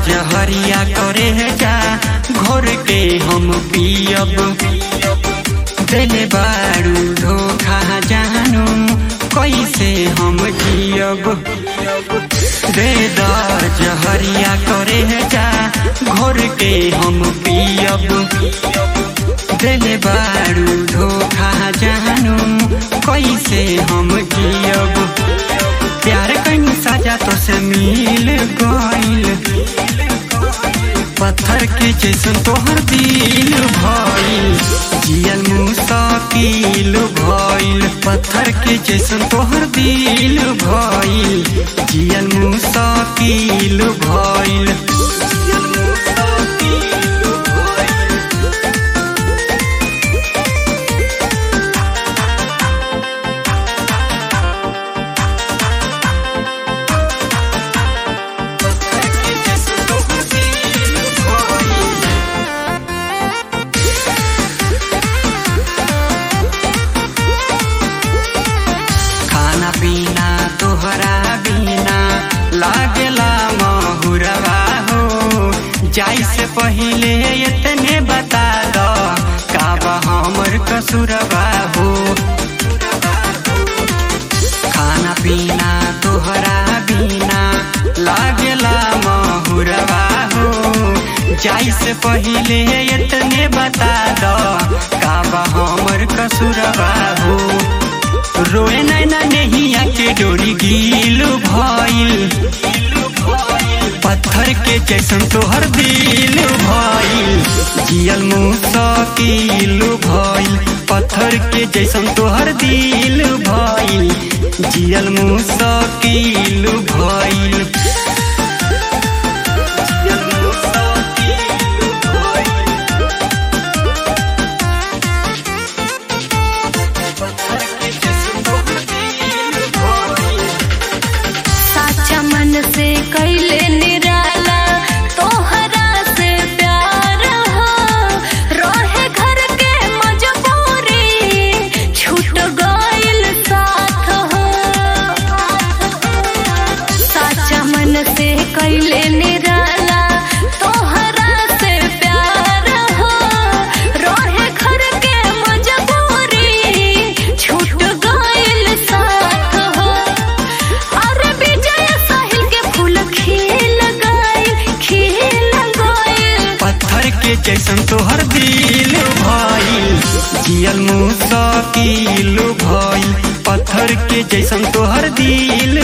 जहरिया करे जा घोर के हम पियब देले बारू धोखा जानू कैसे हम जियब दे द जहरिया करे जा घोर के हम पियब देले बारू धोखा जानू कैसे हम जियब प्यार कहीं सजा तो से मिल गइल पत्थर के जैसन तोहर दिल भइल जियल मुश्किल भइल पत्थर के जैसन तोहर दिल भइल जियल मुश्किल भइल बिना तोहरा बिना लागेला महुरवा हो जाई से पहले इतने बता दो काबा हमर कसुरवा हो खाना पीना तोहरा बिना लागेला महुरवा हो जाई से पहले इतने बता दो काबा हमर कसुरवा हो रोए नैना नहीं आके डोरी गील भइल पत्थर के जैसन तोहर दिल भइल जियल मुश्किल भइल पत्थर के जैसन तोहर दिल भइल जियल मुश्किल भइल से कैले निराला तोहरा से प्यार हो रहे घर के मजबूरी छूट गइल साथ हो साचा मन से कैले निराला तोहरा से प्यार हो रहे घर के मजबूरी छूट गइल साथ हो अरे पत्थर के जैसन तोहर दिल भइल जियल मुश्किल भइल पत्थर के जैसन तोहर दिल